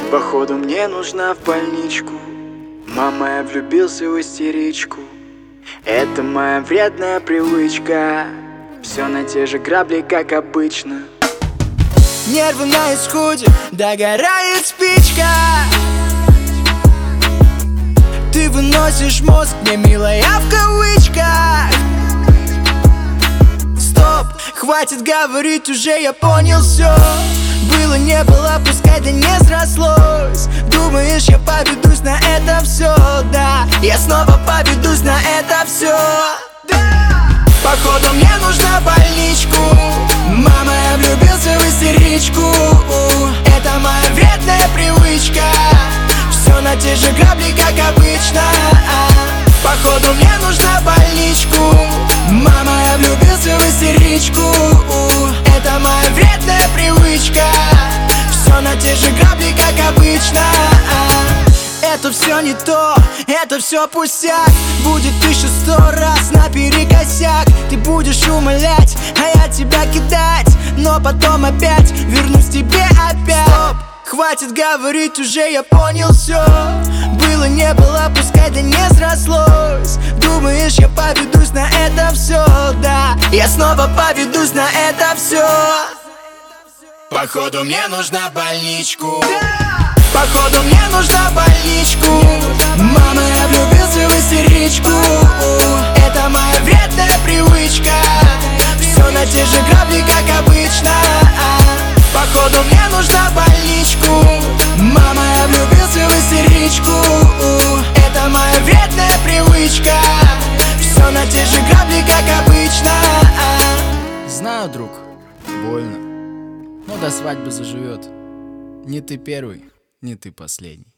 Походу мне нужна в больничку. Мама, я влюбился в истеричку. Это моя вредная привычка. Все на те же грабли, как обычно. Нервы на исходе, догорает спичка. Ты выносишь мозг, мне милая в кавычках. Стоп, хватит говорить, уже я понял все. Было не было, пускай да не срослось. Думаешь, я поведусь на это все, да. Я снова поведусь на это все, да. Походу мне нужна больничку. Мама, я влюбился в истеричку. Это моя вредная привычка. Все на те же грабли, как обычно. Походу мне нужна больничку. Мама, я влюбился в истеричку. Это моя вредная привычка. Все на те же грабли, как обычно. Это все не то, это все пустяк. Будет 1100 раз наперекосяк. Ты будешь умолять, а я тебя кидать. Но потом опять вернусь тебе опять. Стоп, хватит говорить, уже я понял все. Было не было, пускай да не срослось. Думаешь, я поведусь на это все, да. Я снова поведусь на это все. Походу мне нужна больничку. Походу мне нужна больничку. Мама, я влюбился в истеричку. Это моя вредная привычка. Все на те же грабли, как обычно. Походу мне нужна больничку. Мама, я влюбился в истеричку. Это моя вредная привычка. Все на те же грабли, как обычно. Знаю, друг, больно, но до свадьбы заживет. Не ты первый, не ты последний.